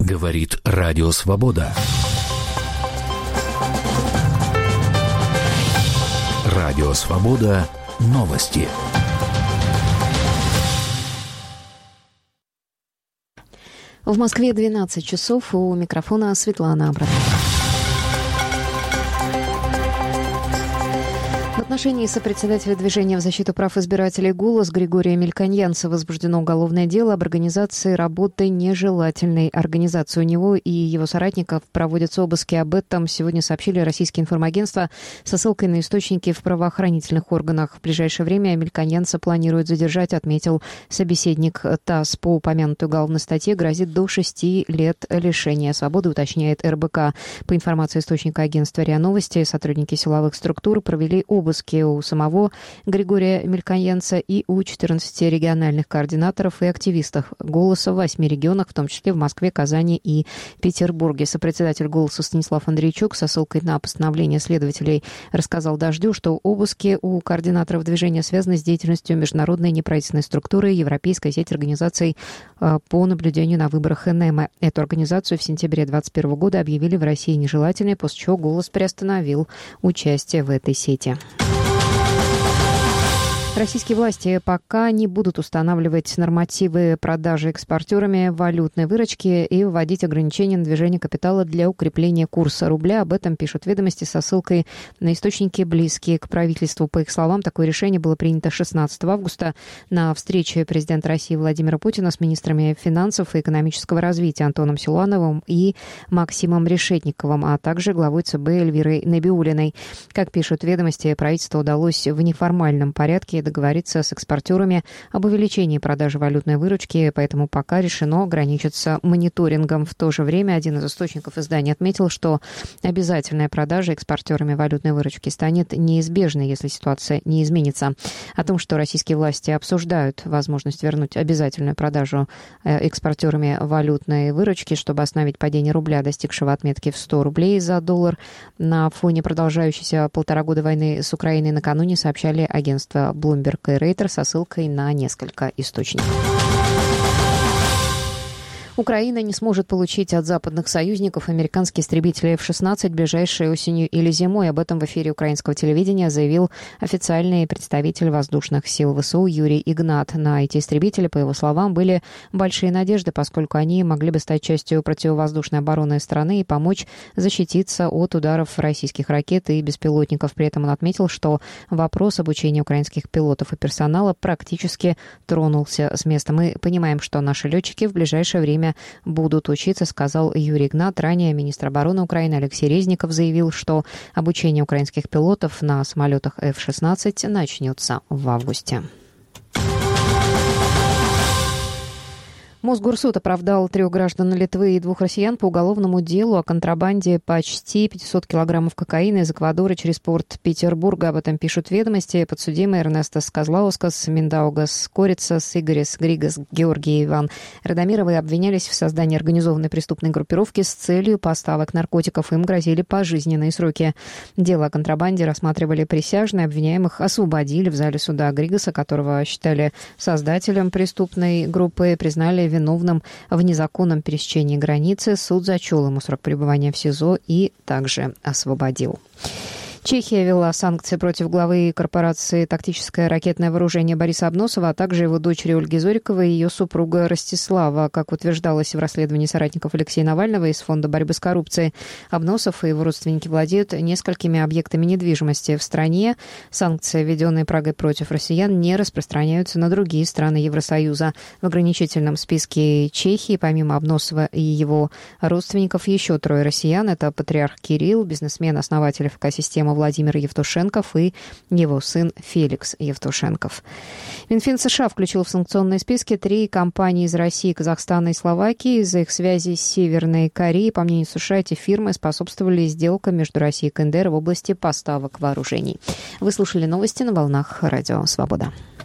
Говорит Радио Свобода. Радио Свобода. Новости. В Москве 12 часов. У микрофона Светлана Абрамова. В отношении сопредседателя движения в защиту прав избирателей «Голос» Григория Мельконьянца возбуждено уголовное дело об организации работы нежелательной. Организации у него и его соратников проводятся обыски. Об этом сегодня сообщили российские информагентства со ссылкой на источники в правоохранительных органах. В ближайшее время Мельконьянца планируют задержать, отметил собеседник ТАСС. По упомянутой уголовной статье грозит до 6 лет лишения свободы, уточняет РБК. По информации источника агентства РИА Новости, сотрудники силовых структур провели обыски у самого Григория Мельконьянца и у 14 региональных координаторов и активистов «Голоса» в 8 регионах, в том числе в Москве, Казани и Петербурге. Сопредседатель «Голоса» Станислав Андрейчук со ссылкой на постановление следователей рассказал «Дождю», что обыски у координаторов движения связаны с деятельностью международной неправительственной структуры Европейской сети организаций по наблюдению на выборах НЭМа. Эту организацию в сентябре 2021 года объявили в России нежелательной, после чего «Голос» приостановил участие в этой сети. Российские власти пока не будут устанавливать нормативы продажи экспортерами валютной выручки и вводить ограничения на движение капитала для укрепления курса рубля. Об этом пишут «Ведомости» со ссылкой на источники, близкие к правительству. По их словам, такое решение было принято 16 августа на встрече президента России Владимира Путина с министрами финансов и экономического развития Антоном Силуановым и Максимом Решетниковым, а также главой ЦБ Эльвирой Набиуллиной. Как пишут «Ведомости», правительству удалось в неформальном порядке договориться с экспортерами об увеличении продажи валютной выручки, поэтому пока решено ограничиться мониторингом. В то же время один из источников издания отметил, что обязательная продажа экспортерами валютной выручки станет неизбежной, если ситуация не изменится. О том, что российские власти обсуждают возможность вернуть обязательную продажу экспортерами валютной выручки, чтобы остановить падение рубля, достигшего отметки в 100 рублей за доллар, на фоне продолжающейся 1,5 года войны с Украиной, накануне сообщали агентство Bloomberg и Рейтер со ссылкой на несколько источников. Украина не сможет получить от западных союзников американские истребители F-16 ближайшей осенью или зимой. Об этом в эфире украинского телевидения заявил официальный представитель воздушных сил ВСУ Юрий Игнат. На эти истребители, по его словам, были большие надежды, поскольку они могли бы стать частью противовоздушной обороны страны и помочь защититься от ударов российских ракет и беспилотников. При этом он отметил, что вопрос обучения украинских пилотов и персонала практически тронулся с места. Мы понимаем, что наши летчики в ближайшее время будут учиться, сказал Юрий Игнат. Ранее министр обороны Украины Алексей Резников заявил, что обучение украинских пилотов на самолетах F-16 начнется в августе. Мосгорсуд оправдал 3 граждан Литвы и 2 россиян по уголовному делу о контрабанде почти 500 килограммов кокаина из Эквадора через порт Петербурга. Об этом пишут «Ведомости». Подсудимые Эрнестас Козлаускас, Миндаугас Корицас, Игорис Григас, Георгий и Иван Радомировы обвинялись в создании организованной преступной группировки с целью поставок наркотиков. Им грозили пожизненные сроки. Дело о контрабанде рассматривали присяжные. Обвиняемых освободили в зале суда. Григаса, которого считали создателем преступной группы, признали виновным в незаконном пересечении границы. Суд зачел ему срок пребывания в СИЗО и также освободил. Чехия ввела санкции против главы корпорации «Тактическое ракетное вооружение» Бориса Обносова, а также его дочери Ольги Зориковой и ее супруга Ростислава. Как утверждалось в расследовании соратников Алексея Навального из Фонда борьбы с коррупцией, Обносов и его родственники владеют несколькими объектами недвижимости в стране. Санкции, введенные Прагой против россиян, не распространяются на другие страны Евросоюза. В ограничительном списке Чехии, помимо Обносова и его родственников, еще 3 россиян. Это патриарх Кирилл, бизнесмен, основатель ФК-системы Владимир Евтушенков и его сын Феликс Евтушенков. Минфин США включил в санкционные списки 3 компании из России, Казахстана и Словакии из-за их связи с Северной Кореей. По мнению США, эти фирмы способствовали сделкам между Россией и КНДР в области поставок вооружений. Вы слушали новости на волнах Радио Свобода.